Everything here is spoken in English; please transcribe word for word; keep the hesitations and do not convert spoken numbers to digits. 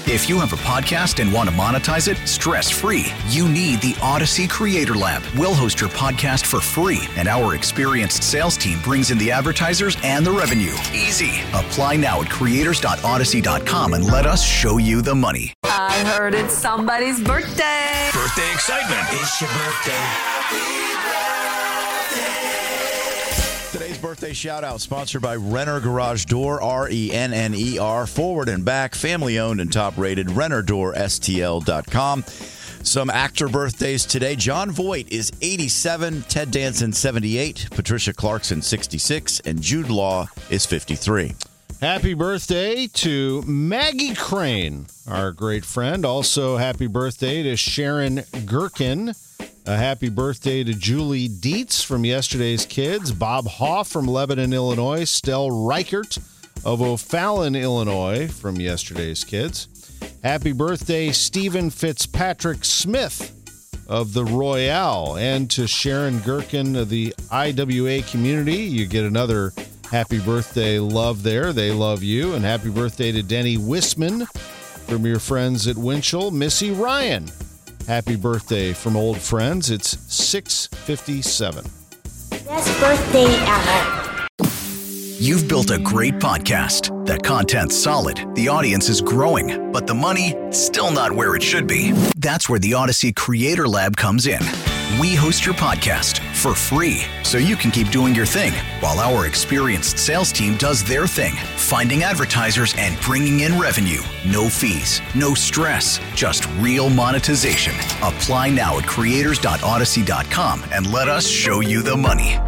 If you have a podcast and want to monetize it stress-free, you need the Odyssey Creator Lab. We'll host your podcast for free, and our experienced sales team brings in the advertisers and the revenue. Easy. Apply now at creators dot odyssey dot com and let us show you the money. I heard it's somebody's birthday. Birthday excitement. It's your birthday. Today's birthday shout-out sponsored by Renner Garage Door, R E N N E R, forward and back, family-owned and top-rated, renner door S T L dot com. Some actor birthdays today. Jon Voight is eighty-seven, Ted Danson seventy-eight, Patricia Clarkson sixty-six, and Jude Law is fifty-three. Happy birthday to Maggie Crane, our great friend. Also, happy birthday to Sharon Gherkin. A happy birthday to Julie Dietz from yesterday's kids. Bob Hoff from Lebanon, Illinois. Stell Reichert of O'Fallon, Illinois from yesterday's kids. Happy birthday, Stephen Fitzpatrick Smith of the Royale. And to Sharon Gherkin of the I W A community. You get another happy birthday love there. They love you. And happy birthday to Denny Wisman from your friends at Winchell. Missy Ryan. Happy birthday from old friends. It's six fifty-seven. Best birthday ever. You've built a great podcast. The content's solid, the audience is growing, but the money, still not where it should be. That's where the Odyssey Creator Lab comes in. We host your podcast for free, so you can keep doing your thing, while our experienced sales team does their thing, finding advertisers and bringing in revenue. No fees, no stress, just real monetization. Apply now at creators dot odyssey dot com and let us show you the money.